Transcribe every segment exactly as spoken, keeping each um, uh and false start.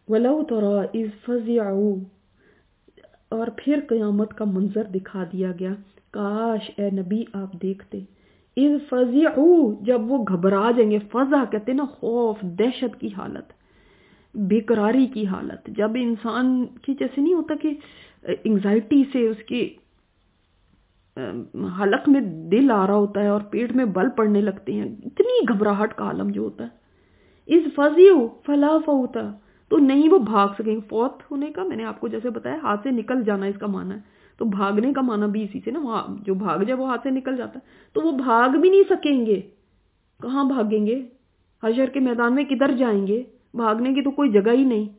وَلَوْ تَرَى إِذْ فَزِعُوا، اور پھر قیامت کا منظر دکھا دیا گیا، کاش اے نبی آپ دیکھتے، اذ فزعوا، جب وہ گھبرا جائیں گے، فزع کہتے ہیں نا خوف دہشت کی حالت، بے قراری کی حالت، جب انسان کی جیسے نہیں ہوتا کہ انگزائٹی سے اس کی حلق میں دل آ رہا ہوتا ہے اور پیٹ میں بل پڑنے لگتے ہیں، اتنی گھبراہٹ کا عالم جو ہوتا ہے، اذ فزعوا فلا فوتا، تو نہیں وہ بھاگ سکیں گے، فوت ہونے کا میں نے آپ کو جیسے بتایا ہاتھ سے نکل جانا اس کا معنی ہے، تو بھاگنے کا معنی بھی اسی سے نا، وہاں جو بھاگ جائے وہ ہاتھ سے نکل جاتا ہے، تو وہ بھاگ بھی نہیں سکیں گے، کہاں بھاگیں گے؟ حشر کے میدان میں کدھر جائیں گے؟ بھاگنے کی تو کوئی جگہ ہی نہیں۔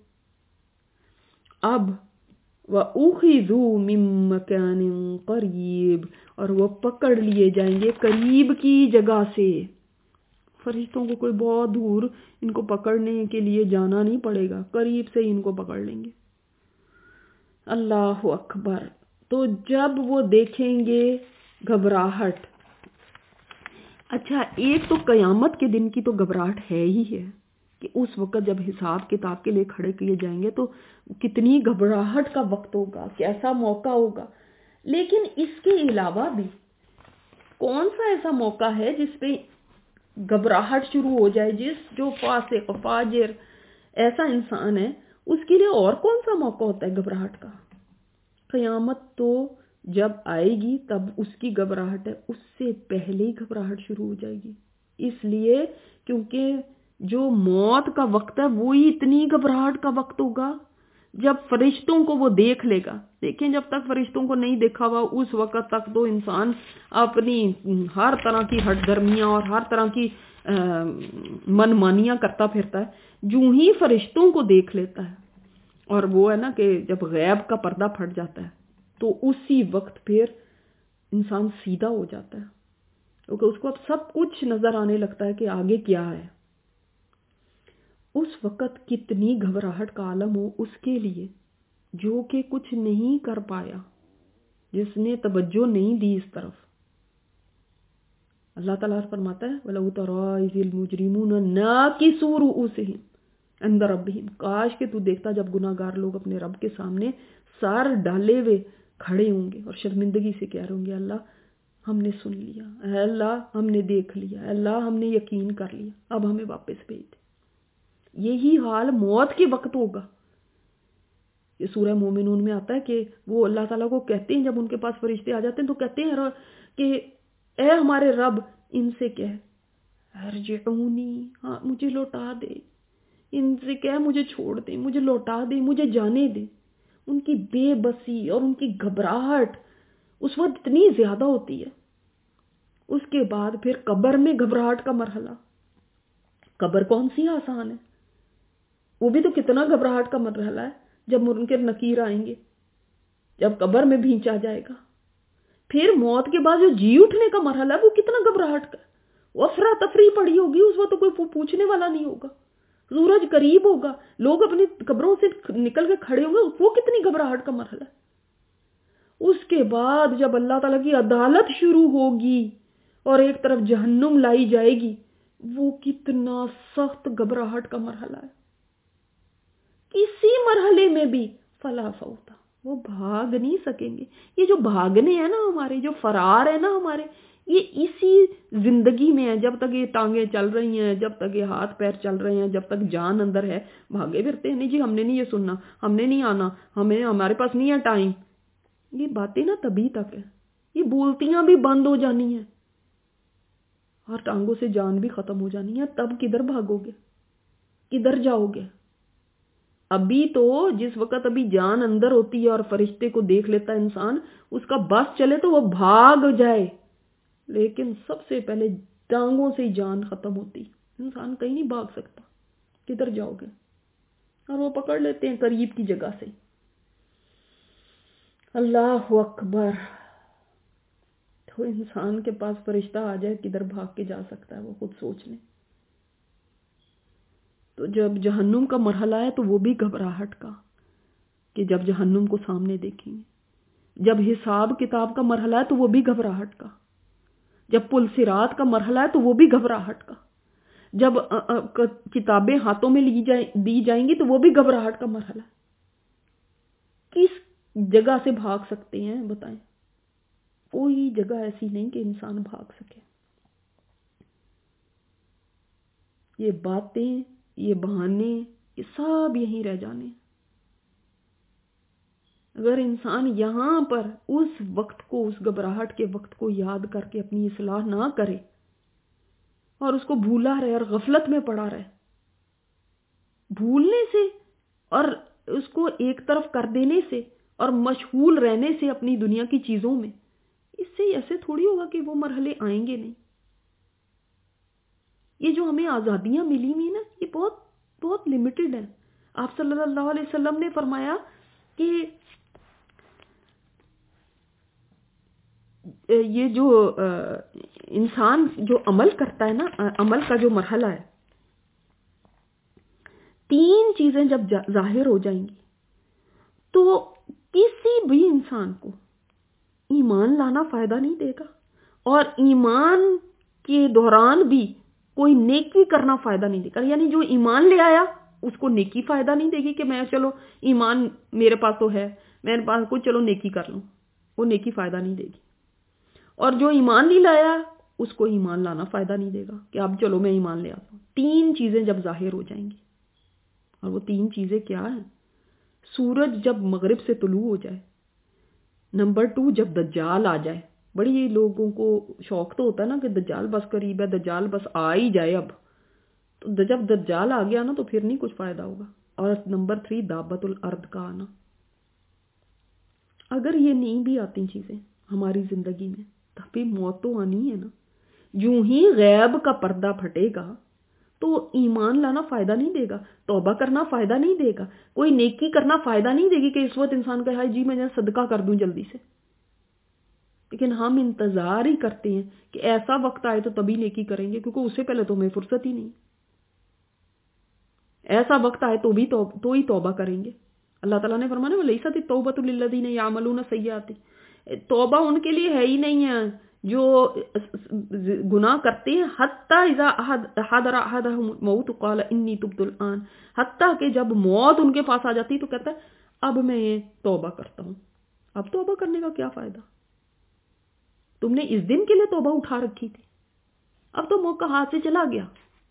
اب وَأُخِذُوا مِن مَّكَانٍ قَرِيبٍ، اور وہ پکڑ لیے جائیں گے قریب کی جگہ سے، فرشتوں کو کوئی بہت دور ان کو پکڑنے کے لیے جانا نہیں پڑے گا، قریب سے ہی ان کو پکڑ لیں گے۔ اللہ اکبر۔ تو جب وہ دیکھیں گے گھبراہٹ، اچھا ایک تو قیامت کے دن کی تو گھبراہٹ ہے ہی ہے کہ اس وقت جب حساب کتاب کے لیے کھڑے کیے جائیں گے تو کتنی گھبراہٹ کا وقت ہوگا، کیسا موقع ہوگا، لیکن اس کے علاوہ بھی کون سا ایسا موقع ہے جس پہ گھبراہٹ شروع ہو جائے، جس جو فاسق فاجر ایسا انسان ہے اس کے لیے اور کون سا موقع ہوتا ہے گھبراہٹ کا؟ قیامت تو جب آئے گی تب اس کی گھبراہٹ ہے، اس سے پہلے ہی گھبراہٹ شروع ہو جائے گی، اس لیے کیونکہ جو موت کا وقت ہے وہی اتنی گھبراہٹ کا وقت ہوگا جب فرشتوں کو وہ دیکھ لے گا۔ دیکھیں جب تک فرشتوں کو نہیں دیکھا ہوا اس وقت تک تو انسان اپنی ہر طرح کی ہٹ درمیاں اور ہر طرح کی من مانیاں کرتا پھرتا ہے، جو ہی فرشتوں کو دیکھ لیتا ہے، اور وہ ہے نا کہ جب غیب کا پردہ پھٹ جاتا ہے تو اسی وقت پھر انسان سیدھا ہو جاتا ہے، کیونکہ اس کو اب سب کچھ نظر آنے لگتا ہے کہ آگے کیا ہے۔ اس وقت کتنی گھبراہٹ کا عالم ہو اس کے لیے جو کہ کچھ نہیں کر پایا، جس نے توجہ نہیں دی اس طرف۔ اللہ تعالیٰ فرماتا ہے وَلَوْ تَرَىٰ إِذِ الْمُجْرِمُونَ نَاكِسُو رُءُوسِهِمْ عِندَ رَبِّهِمْ، کاش کہ تو دیکھتا جب گناہ گار لوگ اپنے رب کے سامنے سر ڈالے ہوئے کھڑے ہوں گے اور شرمندگی سے کہہ رہے ہوں گے اللہ ہم نے سن لیا، اے اللہ ہم نے دیکھ لیا، اے اللہ ہم نے یقین کر لیا، اب ہمیں واپس بھیج دے۔ یہی حال موت کے وقت ہوگا۔ یہ سورہ مومنون میں آتا ہے کہ وہ اللہ تعالیٰ کو کہتے ہیں جب ان کے پاس فرشتے آ جاتے ہیں تو کہتے ہیں کہ اے ہمارے رب ان سے کہہ ارجعونی، ہاں مجھے لوٹا دے، ان سے کہہ مجھے چھوڑ دے، مجھے لوٹا دے، مجھے جانے دے۔ ان کی بے بسی اور ان کی گھبراہٹ اس وقت اتنی زیادہ ہوتی ہے۔ اس کے بعد پھر قبر میں گھبراہٹ کا مرحلہ، قبر کون سی آسان ہے، وہ بھی تو کتنا گھبراہٹ کا مرحلہ ہے جب منکر نکیر آئیں گے، جب قبر میں بھینچا جائے گا۔ پھر موت کے بعد جو جی اٹھنے کا مرحلہ ہے وہ کتنا گھبراہٹ کا، وہ افراتفری پڑی ہوگی، اس وقت تو کوئی پوچھنے والا نہیں ہوگا، سورج قریب ہوگا، لوگ اپنی قبروں سے نکل کے کھڑے ہوں گے، وہ کتنی گھبراہٹ کا مرحلہ ہے۔ اس کے بعد جب اللہ تعالیٰ کی عدالت شروع ہوگی اور ایک طرف جہنم لائی جائے گی، وہ کتنا سخت گھبراہٹ کا مرحلہ ہے۔ کسی مرحلے میں بھی فلا فوتا، وہ بھاگ نہیں سکیں گے۔ یہ جو بھاگنے ہیں نا ہمارے، جو فرار ہے نا ہمارے، یہ اسی زندگی میں ہے، جب تک یہ ٹانگیں چل رہی ہیں، جب تک یہ ہاتھ پیر چل رہے ہیں، جب تک جان اندر ہے، بھاگے پھرتے ہیں، نہیں جی ہم نے نہیں یہ سننا، ہم نے نہیں آنا، ہمیں ہمارے پاس نہیں ہے ٹائم۔ یہ باتیں نا تبھی تک ہے، یہ بولتیاں بھی بند ہو جانی ہیں اور ٹانگوں سے جان بھی ختم ہو جانی ہے، تب کدھر بھاگو گے، کدھر جاؤ گے؟ ابھی تو جس وقت ابھی جان اندر ہوتی ہے اور فرشتے کو دیکھ لیتا ہے انسان، اس کا بس چلے تو وہ بھاگ جائے، لیکن سب سے پہلے ٹانگوں سے ہی جان ختم ہوتی، انسان کہیں نہیں بھاگ سکتا، کدھر جاؤ گے؟ اور وہ پکڑ لیتے ہیں قریب کی جگہ سے۔ اللہ اکبر۔ تو انسان کے پاس فرشتہ آ جائے کدھر بھاگ کے جا سکتا ہے، وہ خود سوچ لیں۔ تو جب جہنم کا مرحلہ ہے تو وہ بھی گھبراہٹ کا، کہ جب جہنم کو سامنے دیکھیں گے۔ جب حساب کتاب کا مرحلہ ہے تو وہ بھی گھبراہٹ کا۔ جب پل صراط کا مرحلہ ہے تو وہ بھی گھبراہٹ کا۔ جب کتابیں ہاتھوں میں لی جائیں دی جائیں گی تو وہ بھی گھبراہٹ کا مرحلہ. کس جگہ سے بھاگ سکتے ہیں بتائیں؟ کوئی جگہ ایسی نہیں کہ انسان بھاگ سکے. یہ باتیں، یہ بہانے، یہ سب یہیں رہ جانے. اگر انسان یہاں پر اس وقت کو، اس گھبراہٹ کے وقت کو یاد کر کے اپنی اصلاح نہ کرے اور اس کو بھولا رہے اور غفلت میں پڑا رہے، بھولنے سے اور اس کو ایک طرف کر دینے سے اور مشغول رہنے سے اپنی دنیا کی چیزوں میں، اس سے ایسے تھوڑی ہوگا کہ وہ مرحلے آئیں گے نہیں. یہ جو ہمیں آزادیاں ملی ہوئی نا، یہ بہت بہت لمیٹڈ ہیں. آپ صلی اللہ علیہ وسلم نے فرمایا کہ یہ جو انسان جو عمل کرتا ہے نا، عمل کا جو مرحلہ ہے، تین چیزیں جب ظاہر ہو جائیں گی تو کسی بھی انسان کو ایمان لانا فائدہ نہیں دے گا، اور ایمان کے دوران بھی کوئی نیکی کرنا فائدہ نہیں دے گا. یعنی جو ایمان لے آیا اس کو نیکی فائدہ نہیں دے گی کہ میں چلو ایمان میرے پاس تو ہے، میرے پاس کوئی چلو نیکی کر لوں، وہ نیکی فائدہ نہیں دے گی. اور جو ایمان نہیں لایا اس کو ایمان لانا فائدہ نہیں دے گا کہ اب چلو میں ایمان لے آتا ہوں. تین چیزیں جب ظاہر ہو جائیں گی، اور وہ تین چیزیں کیا ہیں؟ سورج جب مغرب سے طلوع ہو جائے، نمبر ٹو جب دجال آ جائے. بڑی لوگوں کو شوق تو ہوتا ہے نا کہ دجال بس قریب ہے، دجال بس آ ہی جائے اب. تو جب دجال آ گیا نا تو پھر نہیں کچھ فائدہ ہوگا. اور نمبر تھری دابت الارض کا آنا. اگر یہ نہیں بھی آتی چیزیں ہماری زندگی میں تب بھی موت تو آنی ہے نا. یوں ہی غیب کا پردہ پھٹے گا تو ایمان لانا فائدہ نہیں دے گا، توبہ کرنا فائدہ نہیں دے گا، کوئی نیکی کرنا فائدہ نہیں دے گی کہ اس وقت انسان کہے جی میں صدقہ کر دوں جلدی سے. لیکن ہم انتظار ہی کرتے ہیں کہ ایسا وقت آئے تو تبھی نیکی کریں گے، کیونکہ اس سے پہلے تو ہمیں فرصت ہی نہیں. ایسا وقت آئے تو بھی تو ہی توبہ کریں گے. اللہ تعالیٰ نے فرمایا وَلَيْسَتِ التَّوْبَةُ لِلَّذِينَ يَعْمَلُونَ السَّيِّئَاتِ. توبہ ان کے لیے ہے ہی نہیں ہے جو گناہ کرتے ہیں. حَتَّى إِذَا حَضَرَ أَحَدَهُمُ الْمَوْتُ قَالَ إِنِّي تُبْتُ الْآنَ. حتیٰ کہ جب موت ان کے پاس آ جاتی تو کہتا ہے اب میں توبہ کرتا ہوں. اب توبہ کرنے کا کیا فائدہ؟ تم نے اس دن کے لیے توبہ اٹھا رکھی تھی، اب تو موقع ہاتھ سے چلا گیا.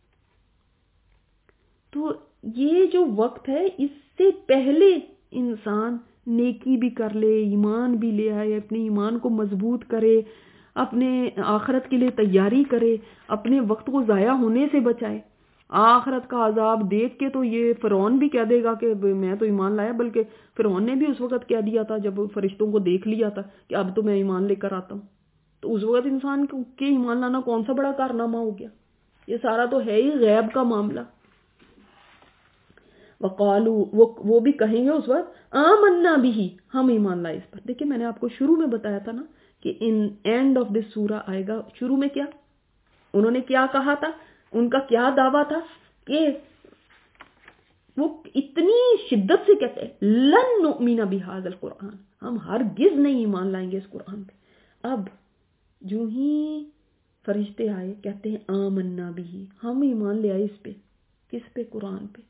تو یہ جو وقت ہے اس سے پہلے انسان نیکی بھی کر لے، ایمان بھی لے آئے، اپنے ایمان کو مضبوط کرے، اپنے آخرت کے لیے تیاری کرے، اپنے وقت کو ضائع ہونے سے بچائے. آخرت کا عذاب دیکھ کے تو یہ فرعون بھی کہہ دے گا کہ میں تو ایمان لایا، بلکہ فرعون نے بھی اس وقت کہہ دیا تھا جب فرشتوں کو دیکھ لیا تھا کہ اب تو میں ایمان لے کر آتا ہوں. تو اس وقت انسان کے ایمان لانا کون سا بڑا کارنامہ ہو گیا؟ یہ سارا تو ہے ہی غیب کا معاملہ. وقالو وہ وہ بھی کہیں گے اس وقت آمنا بھی، ہم ایمان لائے اس پر. دیکھیں میں نے آپ کو شروع میں بتایا تھا نا کہ ان اینڈ آف دس سورہ آئے گا. شروع میں کیا انہوں نے کیا کہا تھا، ان کا کیا دعویٰ تھا کہ وہ اتنی شدت سے کہتے ہیں لن نؤمن بہذا القرآن، ہم ہرگز نہیں ایمان لائیں گے اس قرآن پہ. اب جو ہی فرشتے آئے کہتے ہیں آمنا بھی، ہم ایمان لے آئے اس پہ. کس پہ؟ قرآن پہ.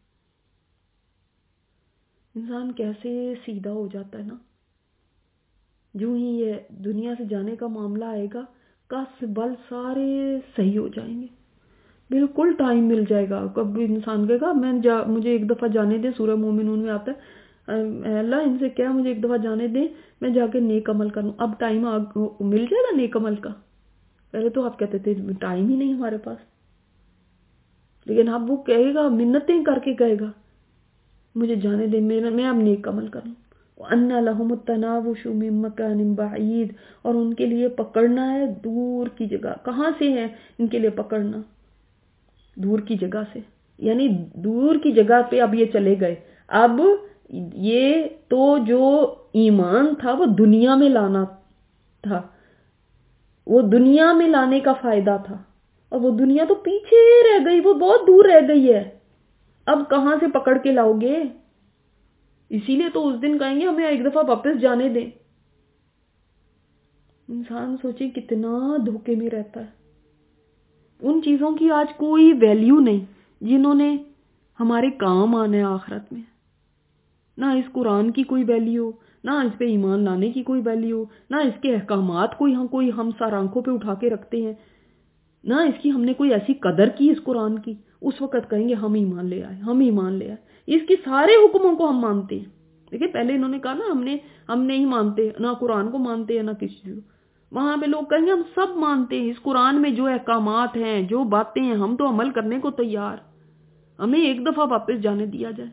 انسان کیسے سیدھا ہو جاتا ہے نا. جو ہی یہ دنیا سے جانے کا معاملہ آئے گا کس بل سارے صحیح ہو جائیں گے، بالکل ٹائم مل جائے گا. کب انسان کہے گا میں جا مجھے ایک دفعہ جانے دیں، سورہ مومنون میں آتا ہے اللہ ان سے کیا مجھے ایک دفعہ جانے دیں میں جا کے نیک عمل کروں. اب ٹائم مل جائے گا نیک عمل کا. پہلے تو آپ کہتے تھے ٹائم ہی نہیں ہمارے پاس، لیکن اب وہ کہے گا منتیں کر کے کہے گا مجھے جانے دیں، میں اب نیک عمل کروں. وَأَنَّ لَهُمُ التَّنَاوُشُ مِن مَّكَانٍ بَعِيدٍ، اور ان کے لیے پکڑنا ہے دور کی جگہ. کہاں سے ہے ان کے لیے پکڑنا؟ دور کی جگہ سے. یعنی دور کی جگہ پہ اب یہ چلے گئے. اب یہ تو جو ایمان تھا وہ دنیا میں لانا تھا، وہ دنیا میں لانے کا فائدہ تھا، اور وہ دنیا تو پیچھے رہ گئی، وہ بہت دور رہ گئی ہے. اب کہاں سے پکڑ کے لاؤ گے؟ اسی لیے تو اس دن کہیں گے ہمیں ایک دفعہ واپس جانے دیں. انسان سوچے کتنا دھوکے میں رہتا ہے. ان چیزوں کی آج کوئی ویلیو نہیں جنہوں نے ہمارے کام آنا ہے آخرت میں. نہ اس قرآن کی کوئی ویلیو، نہ اس پہ ایمان لانے کی کوئی ویلیو، نہ اس کے احکامات کوئی ہم کوئی ہم سر آنکھوں پہ اٹھا کے رکھتے ہیں، نہ اس کی ہم نے کوئی ایسی قدر کی اس قرآن کی. اس وقت کہیں گے ہم ایمان لے آئے، ہم ایمان لے آئے. اس کی سارے حکموں کو ہم مانتے ہیں. دیکھیں پہلے انہوں نے کہا نا ہم نے ہم نہیں مانتے، نہ قرآن کو مانتے ہیں نہ کسی چیز کو. وہاں پہ لوگ کہیں گے ہم سب مانتے ہیں، اس قرآن میں جو احکامات ہیں، جو باتیں ہیں، ہم تو عمل کرنے کو تیار، ہمیں ایک دفعہ واپس جانے دیا جائے.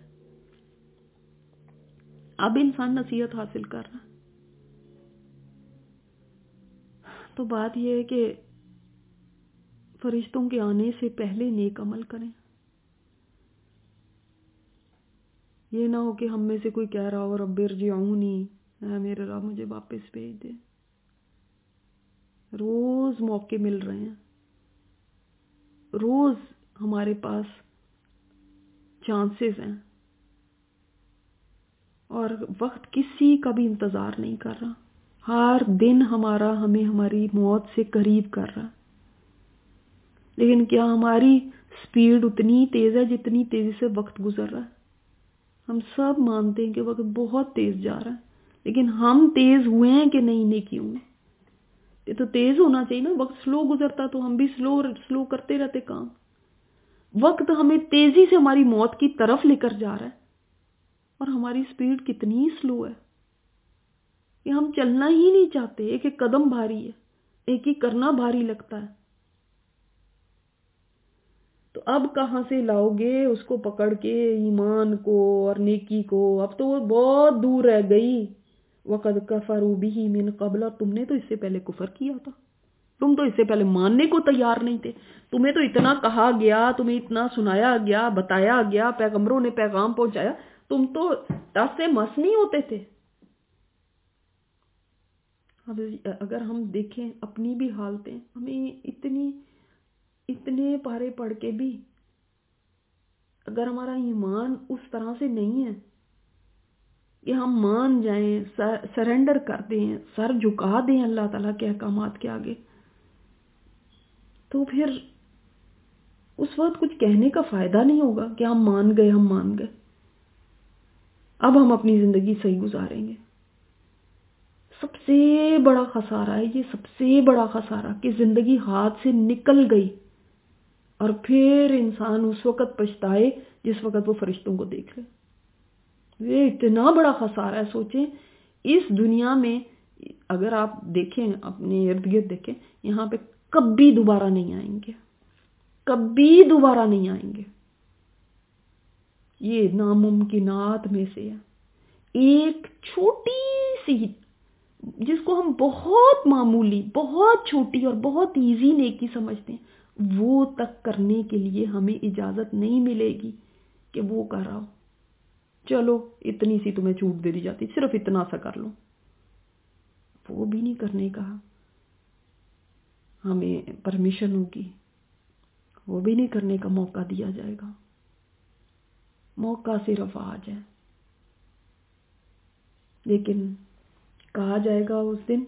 اب انسان نصیحت حاصل کر رہا ہے. تو بات یہ ہے کہ فرشتوں کے آنے سے پہلے نیک عمل کریں. یہ نہ ہو کہ ہم میں سے کوئی کہہ رہا ہو رب ارجعونی، اے میرے رب مجھے واپس بھیج دے. روز موقع مل رہے ہیں، روز ہمارے پاس چانسز ہیں، اور وقت کسی کا بھی انتظار نہیں کر رہا. ہر دن ہمارا ہمیں ہماری موت سے قریب کر رہا. لیکن کیا ہماری سپیڈ اتنی تیز ہے جتنی تیزی سے وقت گزر رہا ہے؟ ہم سب مانتے ہیں کہ وقت بہت تیز جا رہا ہے، لیکن ہم تیز ہوئے ہیں کہ نہیں نیکیوں میں؟ یہ تو تیز ہونا چاہیے نا. وقت سلو گزرتا تو ہم بھی سلو سلو کرتے رہتے کام. وقت ہمیں تیزی سے ہماری موت کی طرف لے کر جا رہا ہے، اور ہماری سپیڈ کتنی سلو ہے کہ ہم چلنا ہی نہیں چاہتے. ایک ایک قدم بھاری ہے، ایک ایک کرنا بھاری لگتا ہے. تو اب کہاں سے لاؤ گے اس کو پکڑ کے ایمان کو اور نیکی کو؟ اب تو وہ بہت دور رہ گئی. وَقَدْ كَفَرُوا بِهِ مِن قَبْلَ، اور تم نے تو اس سے پہلے کفر کیا تھا. تم تو اس سے پہلے ماننے کو تیار نہیں تھے. تمہیں تو اتنا کہا گیا، تمہیں اتنا سنایا گیا، بتایا گیا، پیغمبروں نے پیغام پہنچایا، تم تو دس سے مس نہیں ہوتے تھے. اب اگر ہم دیکھیں اپنی بھی حالتیں، ہمیں اتنی اتنے پارے پڑھ کے بھی اگر ہمارا ایمان اس طرح سے نہیں ہے کہ ہم مان جائیں، سرنڈر کر دیں، سر جھکا دیں اللہ تعالیٰ کے احکامات کے آگے، تو پھر اس وقت کچھ کہنے کا فائدہ نہیں ہوگا کہ ہم مان گئے ہم مان گئے. اب ہم اپنی زندگی صحیح گزاریں گے. سب سے بڑا خسارہ ہے یہ، سب سے بڑا خسارہ کہ زندگی ہاتھ سے نکل گئی اور پھر انسان اس وقت پچھتائے جس وقت وہ فرشتوں کو دیکھ لے. یہ اتنا بڑا خسارہ ہے. سوچیں اس دنیا میں اگر آپ دیکھیں، اپنے ارد گرد دیکھیں، یہاں پہ کبھی دوبارہ نہیں آئیں گے، کبھی دوبارہ نہیں آئیں گے. یہ ناممکنات میں سے ہے. ایک چھوٹی سی جس کو ہم بہت معمولی، بہت چھوٹی اور بہت ایزی نیکی سمجھتے ہیں، وہ تک کرنے کے لیے ہمیں اجازت نہیں ملے گی کہ وہ کر رہا ہو. چلو اتنی سی تمہیں چھوٹ دے دی جاتی، صرف اتنا سا کر لو. وہ بھی نہیں کرنے کا ہمیں پرمیشن ہوگی، وہ بھی نہیں کرنے کا موقع دیا جائے گا. موقع صرف آج ہے، لیکن کہا جائے گا اس دن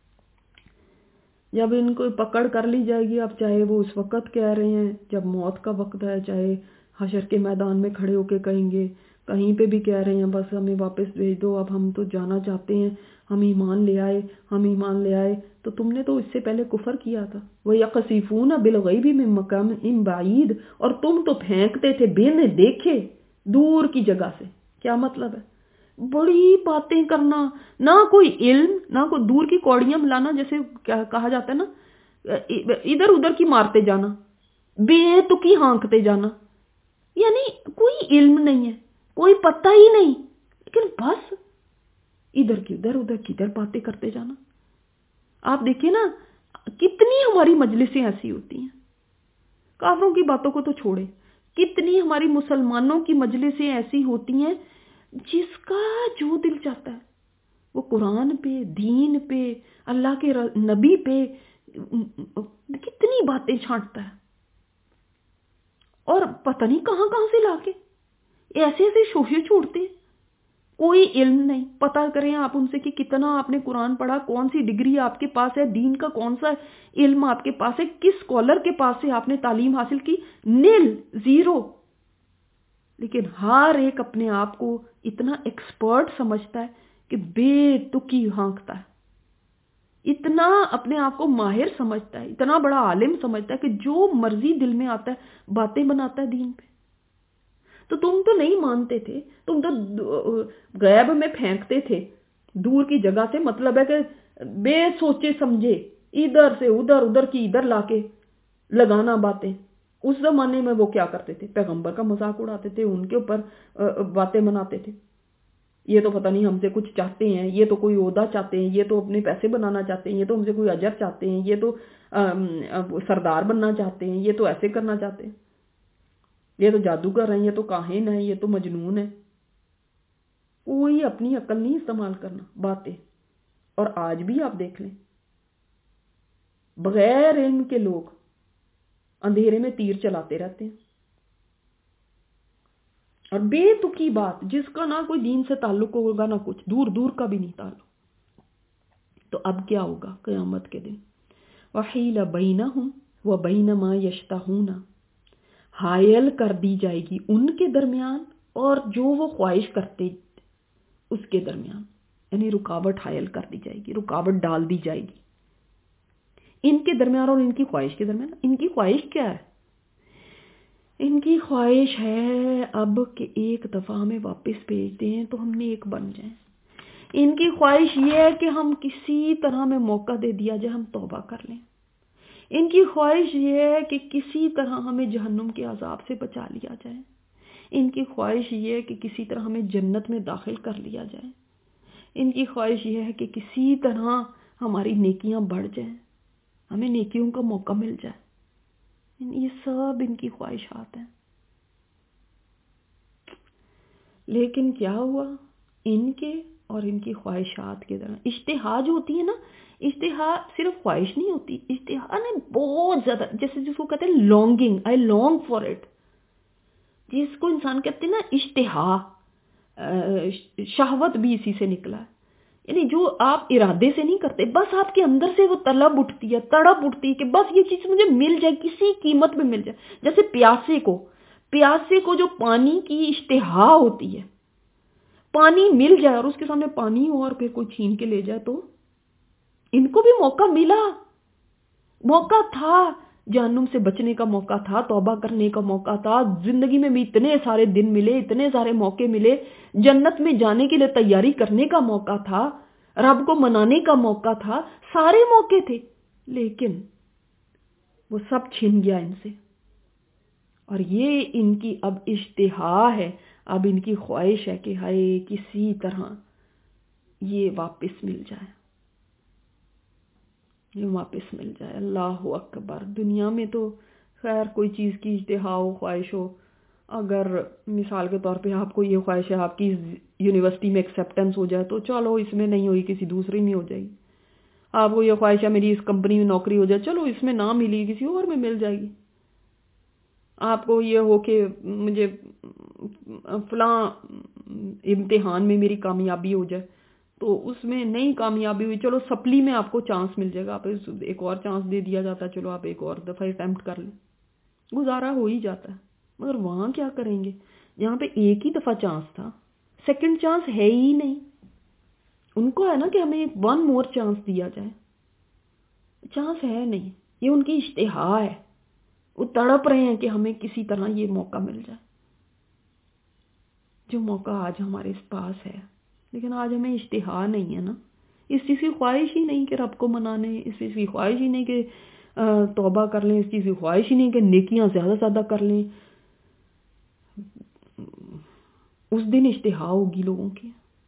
جب ان کو پکڑ کر لی جائے گی. اب چاہے وہ اس وقت کہہ رہے ہیں جب موت کا وقت ہے، چاہے حشر کے میدان میں کھڑے ہو کے کہیں گے، کہیں پہ بھی کہہ رہے ہیں بس ہمیں واپس بھیج دو، اب ہم تو جانا چاہتے ہیں، ہم ایمان لے آئے، ہم ایمان لے آئے. تو تم نے تو اس سے پہلے کفر کیا تھا. وَيَقْذِفُونَ بِالْغَيْبِ مِن مَّكَانٍ بَعِيدٍ، اور تم تو پھینکتے تھے بن دیکھے دور کی جگہ سے. کیا مطلب ہے؟ بڑی باتیں کرنا، نہ کوئی علم، نہ کوئی دور کی کوڑیاں ملانا، جیسے کہا جاتا ہے نا، ادھر ادھر کی مارتے جانا، بے تکی ہانکتے جانا. یعنی کوئی علم نہیں ہے، کوئی پتہ ہی نہیں، لیکن بس ادھر کی ادھر ادھر کی ادھر باتیں کرتے جانا. آپ دیکھیں نا کتنی ہماری مجلسیں ایسی ہوتی ہیں، کافروں کی باتوں کو تو چھوڑے، کتنی ہماری مسلمانوں کی مجلسیں ایسی ہوتی ہیں جس کا جو دل چاہتا ہے وہ قرآن پہ، دین پہ، اللہ کے نبی پہ کتنی باتیں چھانٹتا ہے، اور پتہ نہیں کہاں کہاں سے لا کے ایسے ایسے شوشے چھوڑتے ہیں. کوئی علم نہیں. پتہ کریں آپ ان سے کہ کتنا آپ نے قرآن پڑھا, کون سی ڈگری آپ کے پاس ہے, دین کا کون سا علم آپ کے پاس ہے, کس اسکالر کے پاس سے آپ نے تعلیم حاصل کی. Nil, zero. لیکن ہر ایک اپنے آپ کو اتنا ایکسپرٹ سمجھتا ہے کہ بے تکی ہانکتا ہے, اتنا اپنے آپ کو ماہر سمجھتا ہے, اتنا بڑا عالم سمجھتا ہے کہ جو مرضی دل میں آتا ہے باتیں بناتا ہے دین پہ. تو تم تو نہیں مانتے تھے, تم تو غیب میں پھینکتے تھے دور کی جگہ سے. مطلب ہے کہ بے سوچے سمجھے ادھر سے ادھر ادھر کی ادھر لا کے لگانا باتیں. اس زمانے میں وہ کیا کرتے تھے, پیغمبر کا مذاق اڑاتے تھے, ان کے اوپر باتیں بناتے تھے. یہ تو پتہ نہیں ہم سے کچھ چاہتے ہیں, یہ تو کوئی عہدہ چاہتے ہیں, یہ تو اپنے پیسے بنانا چاہتے ہیں, یہ تو ہم سے کوئی اجر چاہتے ہیں, یہ تو سردار بننا چاہتے ہیں, یہ تو ایسے کرنا چاہتے ہیں, یہ تو جادوگر ہیں, یہ تو کاہن ہے, یہ تو مجنون ہے. کوئی اپنی عقل نہیں استعمال کرنا باتیں. اور آج بھی آپ دیکھ لیں بغیر علم کے لوگ اندھیرے میں تیر چلاتے رہتے ہیں. اور بے تکی بات جس کا نہ کوئی دین سے تعلق ہوگا نہ کچھ, دور دور کا بھی نہیں تعلق. تو اب کیا ہوگا قیامت کے دن؟ وَحِيلَ بَيْنَهُمْ وَبَيْنَ مَا يَشْتَهُونَ, حائل کر دی جائے گی ان کے درمیان اور جو وہ خواہش کرتے اس کے درمیان. یعنی رکاوٹ حائل کر دی جائے گی, رکاوٹ ڈال دی جائے گی ان کے درمیان اور ان کی خواہش کے درمیان. ان کی خواہش کیا ہے؟ ان کی خواہش ہے اب کہ ایک دفعہ ہمیں واپس بھیج دیں تو ہم نیک بن جائیں. ان کی خواہش یہ ہے کہ ہم کسی طرح میں موقع دے دیا جائے, ہم توبہ کر لیں. ان کی خواہش یہ ہے کہ کسی طرح ہمیں جہنم کے عذاب سے بچا لیا جائے. ان کی خواہش یہ ہے کہ کسی طرح ہمیں جنت میں داخل کر لیا جائے. ان کی خواہش یہ ہے کہ کسی طرح ہماری نیکیاں بڑھ جائیں, ہمیں نیکیوں کا موقع مل جائے. یہ سب ان کی خواہشات ہیں. لیکن کیا ہوا ان کے اور ان کی خواہشات کے درمیان اشتہا جو ہوتی ہے نا, اشتہا صرف خواہش نہیں ہوتی, اشتہا نے بہت زیادہ, جیسے جس کو کہتے ہیں longing, I long for it, جس کو انسان کہتے ہیں نا اشتہا, شہوت بھی اسی سے نکلا ہے. یعنی جو آپ ارادے سے نہیں کرتے, بس آپ کے اندر سے وہ طلب اٹھتی ہے, تڑپ اٹھتی ہے کہ بس یہ چیز مجھے مل جائے, کسی قیمت میں مل جائے. جیسے پیاسے کو پیاسے کو جو پانی کی اشتہا ہوتی ہے, پانی مل جائے اور اس کے سامنے پانی ہو اور پھر کوئی چھین کے لے جائے, تو ان کو بھی موقع ملا, موقع تھا, جہنم سے بچنے کا موقع تھا, توبہ کرنے کا موقع تھا, زندگی میں بھی اتنے سارے دن ملے, اتنے سارے موقع ملے, جنت میں جانے کے لیے تیاری کرنے کا موقع تھا, رب کو منانے کا موقع تھا, سارے موقع تھے, لیکن وہ سب چھن گیا ان سے. اور یہ ان کی اب اشتہا ہے, اب ان کی خواہش ہے کہ ہائے کسی طرح یہ واپس مل جائے, یہ واپس مل جائے. اللہ اکبر. دنیا میں تو خیر کوئی چیز کی اشتہا ہو, خواہش ہو, اگر مثال کے طور پہ آپ کو یہ خواہش ہے آپ کی یونیورسٹی میں ایکسیپٹنس ہو جائے, تو چلو اس میں نہیں ہوئی کسی دوسری میں ہو جائے گی. آپ کو یہ خواہش ہے میری اس کمپنی میں نوکری ہو جائے, چلو اس میں نہ ملی کسی اور میں مل جائے گی. آپ کو یہ ہو کہ مجھے فلاں امتحان میں میری کامیابی ہو جائے, تو اس میں نہیں کامیابی ہوئی, چلو سپلی میں آپ کو چانس مل جائے گا, آپ ایک اور چانس دے دیا جاتا ہے, چلو آپ ایک اور دفعہ اٹیمپٹ کر لیں, گزارا ہو ہی جاتا ہے. مگر وہاں کیا کریں گے جہاں پہ ایک ہی دفعہ چانس تھا, سیکنڈ چانس ہے ہی نہیں. ان کو ہے نا کہ ہمیں ون مور چانس دیا جائے, چانس ہے نہیں. یہ ان کی اشتہا ہے, وہ تڑپ رہے ہیں کہ ہمیں کسی طرح یہ موقع مل جائے, جو موقع آج ہمارے پاس ہے. لیکن آج ہمیں اشتہا نہیں ہے نا, اس چیز کی خواہش ہی نہیں کہ رب کو منانے, اس چیز کی خواہش ہی نہیں کہ توبہ کر لیں, اس چیز کی خواہش ہی نہیں کہ نیکیاں زیادہ زیادہ کر لیں. اس دن اشتہا ہوگی لوگوں کی.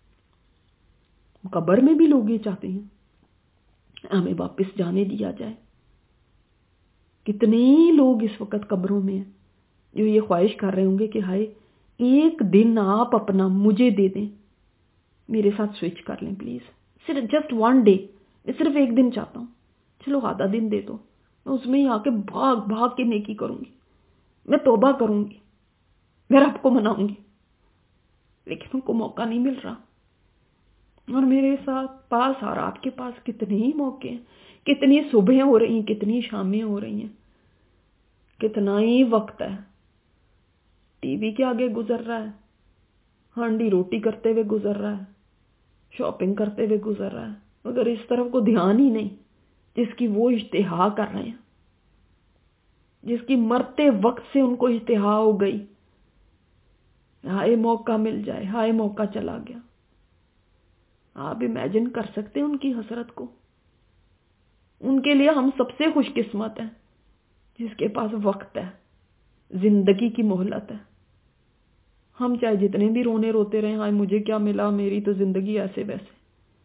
قبر میں بھی لوگ یہ چاہتے ہیں ہمیں واپس جانے دیا جائے. کتنے لوگ اس وقت قبروں میں ہیں جو یہ خواہش کر رہے ہوں گے کہ ہائے ایک دن آپ اپنا مجھے دے دیں, میرے ساتھ سوئچ کر لیں پلیز, صرف جسٹ ون ڈے, میں صرف ایک دن چاہتا ہوں, چلو آدھا دن دے دو, میں اس میں ہی آ کے بھاگ بھاگ کے نیکی کروں گی, میں توبہ کروں گی, میں رب کو مناؤں گی. لیکن ان کو موقع نہیں مل رہا. اور میرے ساتھ پاس اور آپ کے پاس کتنے ہی موقع ہیں, کتنی صبحیں ہو رہی ہیں, کتنی شامیں ہو رہی ہیں, کتنا ہی وقت ہے. ٹی وی کے آگے گزر رہا ہے, ہانڈی روٹی کرتے ہوئے گزر رہا ہے, شاپنگ کرتے ہوئے گزر رہا ہے, مگر اس طرف کو دھیان ہی نہیں جس کی وہ اشتہا کر رہے ہیں, جس کی مرتے وقت سے ان کو اشتہا ہو گئی. ہائے موقع مل جائے, ہائے موقع چلا گیا. آپ امیجن کر سکتے ہیں ان کی حسرت کو. ان کے لیے ہم سب سے خوش قسمت ہیں جس کے پاس وقت ہے, زندگی کی مہلت ہے. ہم چاہے جتنے بھی رونے روتے رہے, ہائے مجھے کیا ملا, میری تو زندگی ایسے ویسے.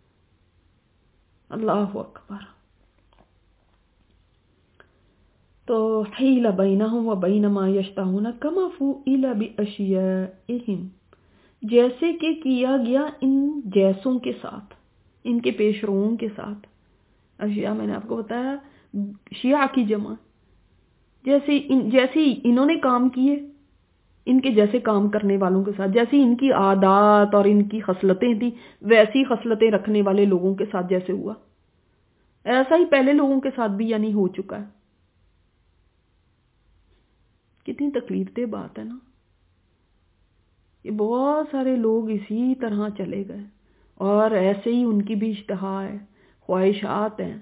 اللہ اکبر. تو حیل بینہم و بین ما یشتہون کما فعل باشیائہم, جیسے کہ کیا گیا ان جیسوں کے ساتھ, ان کے پیش روؤں کے ساتھ. اشیاء میں نے آپ کو بتایا شیعہ کی جمع, جیسے ان جیسے انہوں نے کام کیے ان کے جیسے کام کرنے والوں کے ساتھ, جیسی ان کی عادات اور ان کی خصلتیں تھیں ویسی خصلتیں رکھنے والے لوگوں کے ساتھ جیسے ہوا, ایسا ہی پہلے لوگوں کے ساتھ بھی یعنی ہو چکا ہے. کتنی تکلیف دہ بات ہے نا. یہ بہت سارے لوگ اسی طرح چلے گئے اور ایسے ہی ان کی بھی اشتہا ہے, خواہشات ہیں.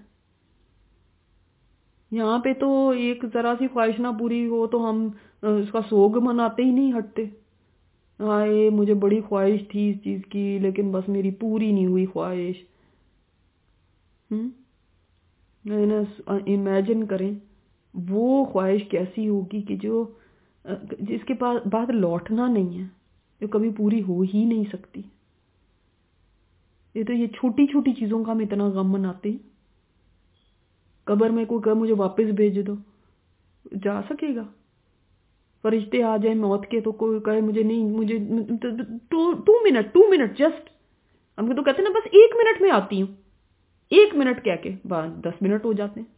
یہاں پہ تو ایک ذرا سی خواہش نہ پوری ہو تو ہم اس کا سوگ مناتے ہی نہیں ہٹتے. ہائے مجھے بڑی خواہش تھی اس چیز کی لیکن بس میری پوری نہیں ہوئی خواہش. امیجن کریں وہ خواہش کیسی ہوگی کہ جو جس کے پاس بعد لوٹنا نہیں ہے, جو کبھی پوری ہو ہی نہیں سکتی. یہ تو یہ چھوٹی چھوٹی چیزوں کا ہم اتنا غم مناتے ہیں. قبر میں کوئی کہے مجھے واپس بھیج دو, جا سکے گا؟ فرشتے آ جائیں موت کے تو کوئی کہے مجھے نہیں, مجھے two minute two minute just, ہم تو کہتے ہیں نا بس ایک منٹ میں آتی ہوں, ایک منٹ کہہ کے بعد دس منٹ ہو جاتے ہیں.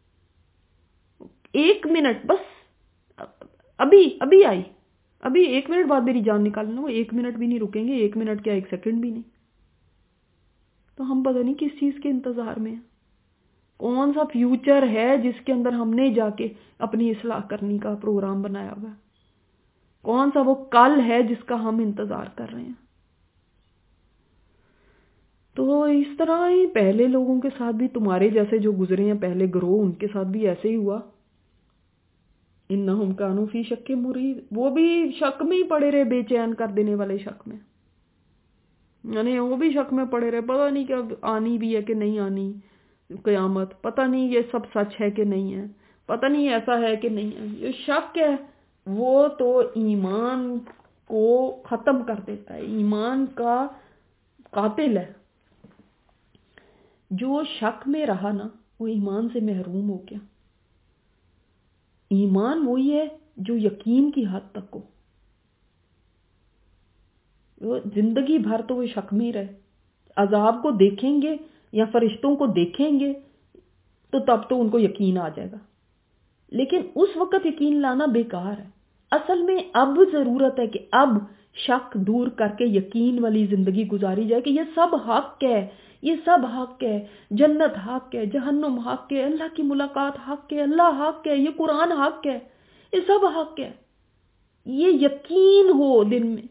ایک منٹ بس, ابھی ابھی آئی, ابھی ایک منٹ بعد میری جان نکالنا, وہ ایک منٹ بھی نہیں رکیں گے, ایک منٹ کیا ایک سیکنڈ بھی نہیں. تو ہم پتہ نہیں کس چیز کے انتظار میں ہیں, کون سا فیوچر ہے جس کے اندر ہم نے جا کے اپنی اصلاح کرنے کا پروگرام بنایا ہوا ہے, کون سا وہ کل ہے جس کا ہم انتظار کر رہے ہیں. تو اس طرح ہی پہلے لوگوں کے ساتھ بھی, تمہارے جیسے جو گزرے ہیں پہلے گروہ, ان کے ساتھ بھی ایسے ہی ہوا. انہم کانوا فی شک مریب, وہ بھی شک میں ہی پڑے رہے, بے چین کر دینے والے شک میں, یعنی وہ بھی شک میں پڑے رہے, پتہ نہیں کہ آنی بھی ہے کہ نہیں آنی قیامت, پتہ نہیں یہ سب سچ ہے کہ نہیں ہے, پتہ نہیں ایسا ہے کہ نہیں ہے. یہ شک ہے وہ تو ایمان کو ختم کر دیتا ہے, ایمان کا قاتل ہے. جو شک میں رہا نا وہ ایمان سے محروم ہو گیا. ایمان وہی ہے جو یقین کی حد تک ہو. وہ زندگی بھر تو وہ شک میں ہی رہے, عذاب کو دیکھیں گے یا فرشتوں کو دیکھیں گے تو تب تو ان کو یقین آ جائے گا, لیکن اس وقت یقین لانا بیکار ہے. اصل میں اب ضرورت ہے کہ اب شک دور کر کے یقین والی زندگی گزاری جائے کہ یہ سب حق ہے, یہ سب حق ہے, جنت حق ہے, جہنم حق ہے, اللہ کی ملاقات حق ہے, اللہ حق ہے, یہ قرآن حق ہے, یہ سب حق ہے. یہ یقین ہو دل میں.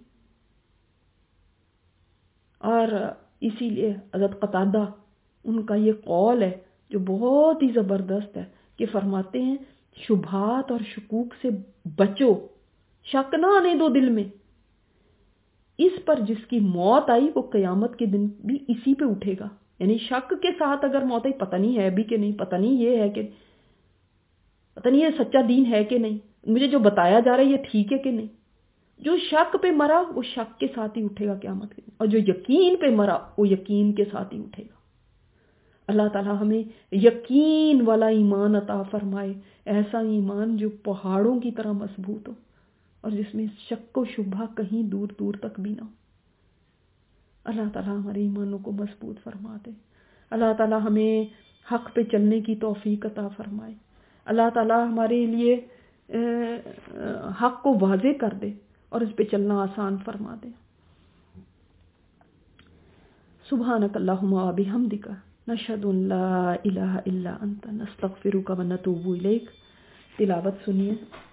اور اسی لیے حضرت قتادہ ان کا یہ قول ہے جو بہت ہی زبردست ہے کہ فرماتے ہیں شبہات اور شکوک سے بچو, شک نہ آنے دو دل میں. اس پر جس کی موت آئی وہ قیامت کے دن بھی اسی پہ اٹھے گا. یعنی شک کے ساتھ اگر موت آئی, پتہ نہیں ہے بھی کہ نہیں, پتہ نہیں یہ ہے کہ پتہ نہیں یہ سچا دین ہے کہ نہیں, مجھے جو بتایا جا رہا ہے یہ ٹھیک ہے کہ نہیں. جو شک پہ مرا وہ شک کے ساتھ ہی اٹھے گا قیامت کے دن, اور جو یقین پہ مرا وہ یقین کے ساتھ ہی اٹھے گا. اللہ تعالی ہمیں یقین والا ایمان عطا فرمائے, ایسا ایمان جو پہاڑوں کی طرح مضبوط ہو اور جس میں شک و شبہ کہیں دور دور تک بھی نہ ہو. اللہ تعالی ہمارے ایمانوں کو مضبوط فرما دے. اللہ تعالی ہمیں حق پہ چلنے کی توفیق عطا فرمائے. اللہ تعالی ہمارے لیے حق کو واضح کر دے اور اس پہ چلنا آسان فرما دے. सुब्हानक अल्लाहुम्मा व बिहम्दिका नशहदु अन ला इलाहा इल्ला अंता नस्तगफिरुका व नतूबु इलैक। तिलावत सुनिए।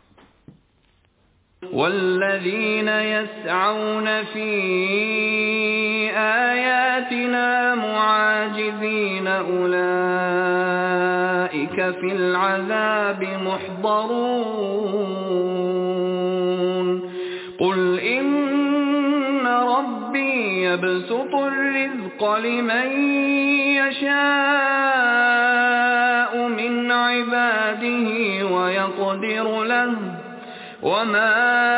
वल्लज़ीन यस्अऊन फ़ी आयातिना मुआजिज़ीन उलाइक फ़िल अज़ाबि मुहज़रून। क़ुल इन्न रब्बी यबसुतुर रिज़्क़ लिमन यशाअु मिन इबादिही व यक़दिरु लहु वमा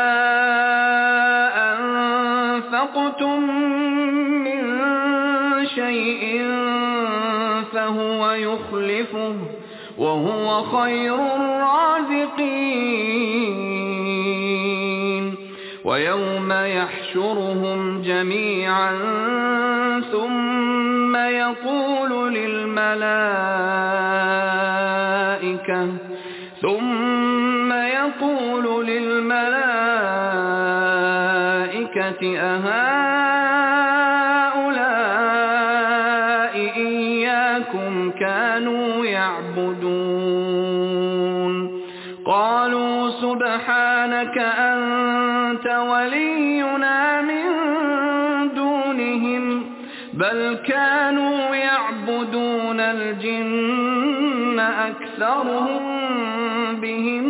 अनफ़क़्तुम मिन शैइन फ़हुव युख़्लिफ़ुहु वहुव ख़ैरुर राज़िक़ीन। वयौम यहशुरुहुम जमीअन थुम्म यक़ूलु लिलमलाइका ثم يقول للملائكة أهؤلاء إياكم كانوا يعبدون قالوا سبحانك أنت ولينا من دونهم بل كانوا يعبدون الجن أكثرهم بهم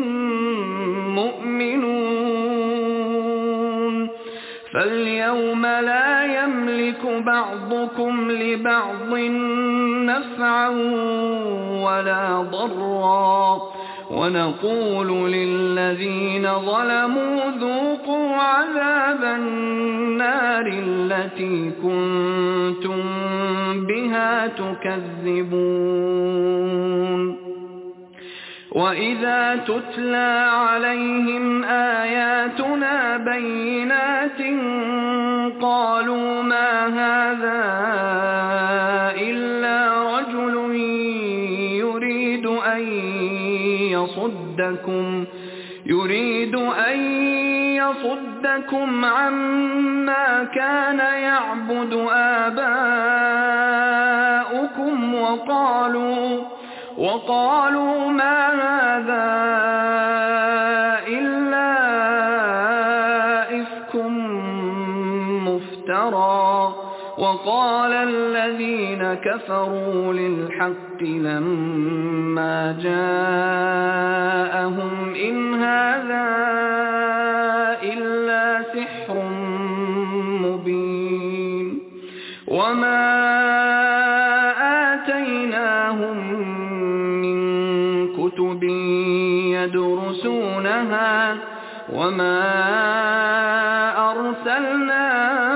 مؤمنون فاليوم لا يملك بعضكم لبعض نفعا ولا ضرا ونقول للذين ظلموا ذوقوا عذاب النار التي كنتم بها تكذبون وإذا تتلى عليهم آياتنا بينات قالوا ما هذا إلا رجل يريد أن يصدكم يريد أن يصدكم عما كان يعبد آباؤكم وقالوا وقالوا ما هذا إلا إفك مفترى وقال الذين كفروا للحق لما جاءهم إن هذا إلا سحر مبين وما آتيناهم كتب يدرسونها وما أرسلنا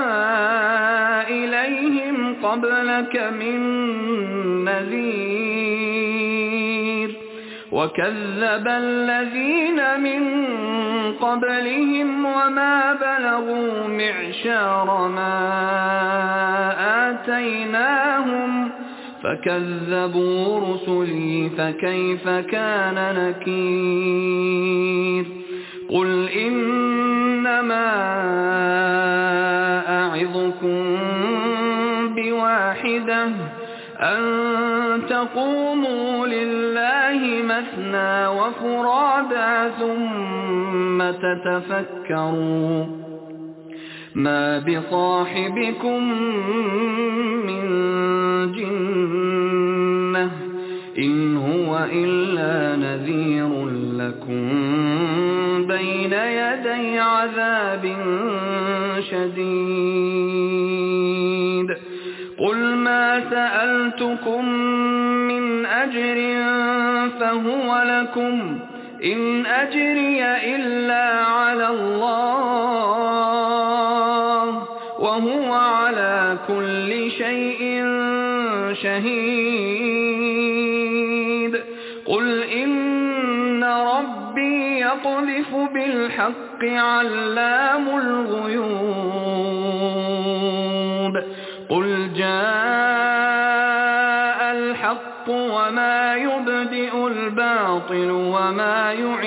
إليهم قبلك من نذير وكذب الذين من قبلهم وما بلغوا معشار ما آتيناهم فكذبوا رسلي فكيف كان نكير قل إنما أعظكم بواحدة أن تقوموا لله مثنى وفرادا ثم تتفكروا ما بصاحبكم من جنة إن هو إلا نذير لكم بين يدي عذاب شديد قل ما سألتكم من أجر فهو لكم إن أجري إلا على الله وهو على كل شيء شهيد قل إن ربي يقذف بالحق علام الغيوب قل جاء الحق وما يبدئ الباطل وما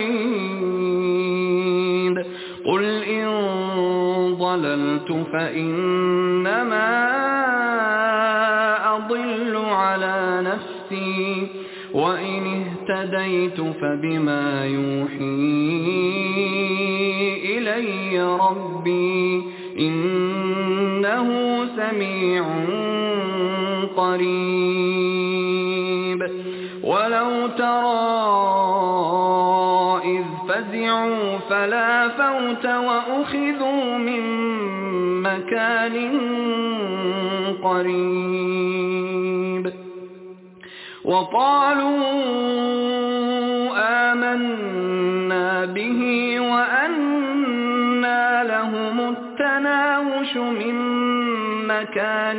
يعيد قل إن ضللت فإنما أضل على نفسي وإن اهتديت فبما يوحي إلي ربي إنه سميع قريب ولو ترى إذ فزعوا فلا فوت وأخذوا من مكان قريب وقالوا آمنا به وأنى لهم التناوش من مكان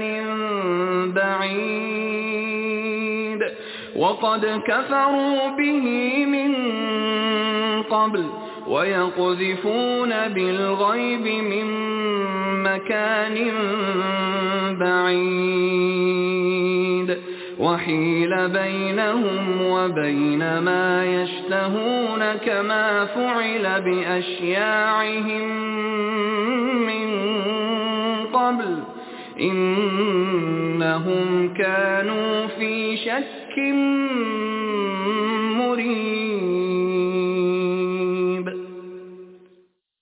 بعيد وقد كفروا به من قبل ويقذفون بالغيب من مكان بعيد وحيل بينهم وبين ما يشتهون كما فعل بأشياعهم من قبل إنهم كانوا في شك مريب